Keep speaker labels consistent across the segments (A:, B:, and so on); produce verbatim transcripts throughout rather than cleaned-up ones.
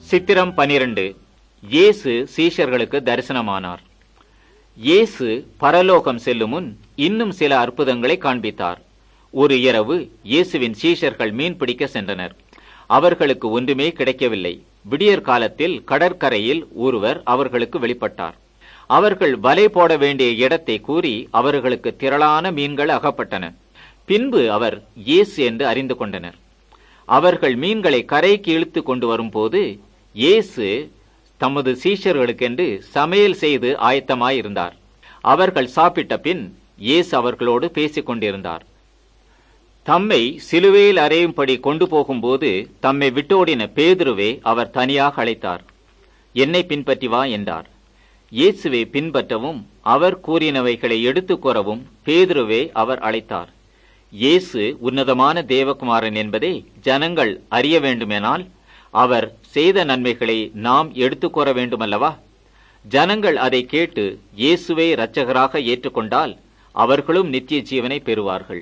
A: சித்திரம் பனிரெண்டு. இயேசு சீஷர்களுக்கு தரிசனமானார். இயேசு பரலோகம் செல்லும் முன் இன்னும் சில அற்புதங்களை காண்பித்தார். ஒரு இரவு இயேசுவின் சீஷர்கள் மீன் பிடிக்க சென்றனர். அவர்களுக்கு ஒன்றுமே கிடைக்கவில்லை. விடியற் காலத்தில் கடற்கரையில் ஒருவர் அவர்களுக்கு வெளிப்பட்டார். அவர்கள் வலை போட வேண்டிய இடத்தை கூறி அவர்களுக்கு திரளான மீன்கள் அகப்பட்டன. பின்பு அவர் இயேசு என்று அறிந்து கொண்டனர். அவர்கள் மீன்களை கரைக்கு இழுத்து கொண்டு வரும்போது இயேசு தமது சீஷர்களுக்கென்று சமையல் செய்து ஆயத்தமாயிருந்தார். அவர்கள் சாப்பிட்ட பின் இயேசு அவர்களோடு பேசிக் கொண்டிருந்தார். தம்மை சிலுவையில் அறையும்படி கொண்டு போகும்போது தம்மை விட்டோடின பேதுருவை அவர் தனியாக அழைத்தார். என்னை பின்பற்றி வா என்றார். இயேசுவை பின்பற்றவும் அவர் கூறினவைகளை எடுத்துக் கூறவும் பேதுருவை அவர் அழைத்தார். இயேசு உன்னதமான தேவகுமாரன் என்பதை ஜனங்கள் அறிய வேண்டுமெனால் அவர் செய்த நன்மைகளை நாம் எடுத்துக் கூற வேண்டுமல்லவா? ஜனங்கள் அதை கேட்டு இயேசுவை இரட்சகராக ஏற்றுக்கொண்டால் அவர்களும் நித்திய ஜீவனை பெறுவார்கள்.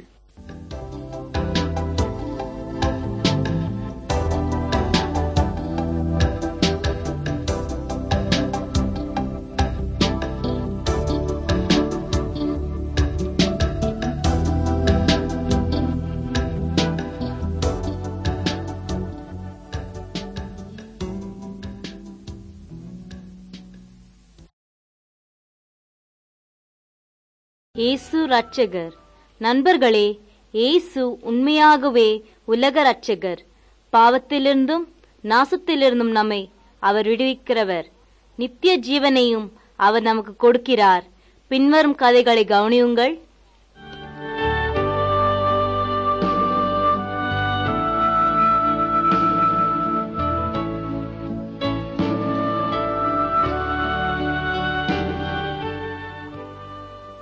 B: இயேசு இரட்சகர். நண்பர்களே, இயேசு உண்மையாகவே உலக இரட்சகர். பாவத்திலிருந்தும் நாசத்திலிருந்தும் நம்மை அவர் விடுவிக்கிறவர். நித்திய ஜீவனையும் அவர் நமக்கு கொடுக்கிறார். பின்வரும் கதைகளை கவனியுங்கள்.